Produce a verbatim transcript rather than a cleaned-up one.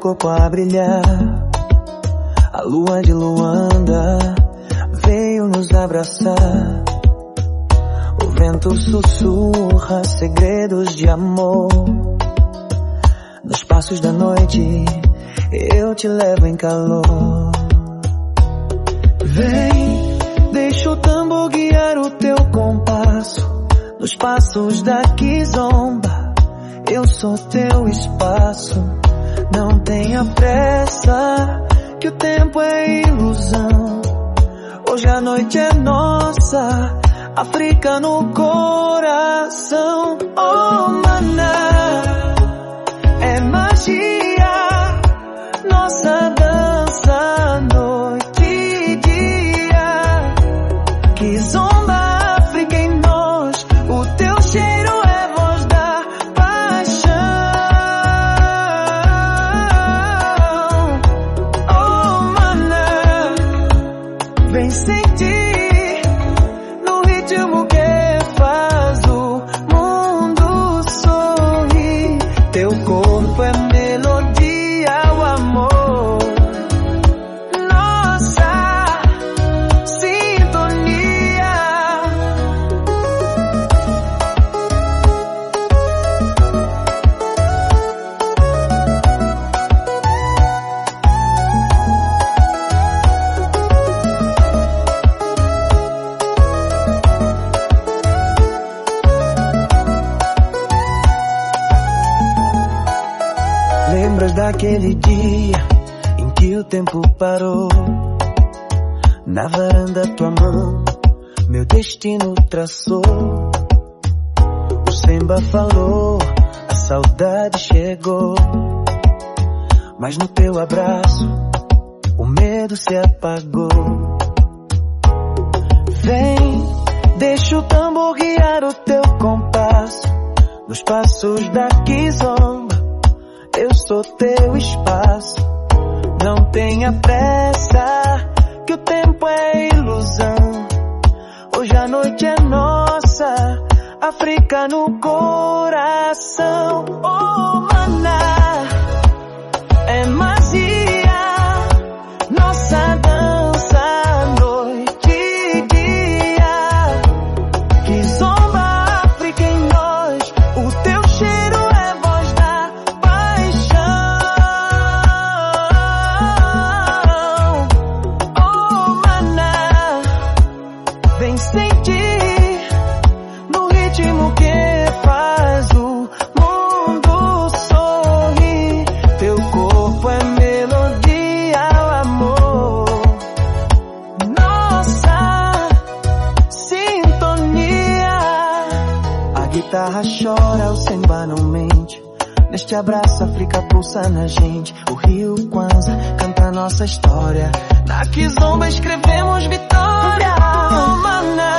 corpo a brilhar. A lua de Luanda veio nos abraçar. O vento sussurra segredos de amor. Nos passos da noite eu te levo em calor. Vem, deixa o tambor guiar o teu compasso. Nos passos da Kizomba eu sou teu espaço. Não tenha pressa, que o tempo é ilusão. Hoje a noite é nossa, África no coração. Oh, maná, é magia, nossa dança, noite e dia. Kizomba, África em nós, o teu cheiro é voz da paixão. Oh, maná, vem sentir no ritmo que faz o mundo sorrir. Teu corpo é melodia, o amor, nossa sintonia. Lembras daquele dia em que o tempo parou? Na varanda tua mão meu destino traçou. O Semba falou, a saudade chegou. Mas no teu abraço o medo se apagou. Vem, deixa o tambor guiar o teu compasso. Nos passos da Kizomba eu sou teu espaço. Não tenha pressa, que o tempo é ilusão. Hoje a noite é nossa, África no coração. Oh, maná, é magia, nossa dança, noite e dia. Kizomba, África em nós, o teu cheiro é voz da paixão. Oh, maná, vem sentir no ritmo que faz o mundo sorrir. Teu corpo é melodia, o amor, nossa sintonia. A guitarra chora, o Semba não mente. Neste abraço África pulsa na gente. O rio Kwanza canta nossa história. Na Kizomba escrevemos vitória. Oh, maná,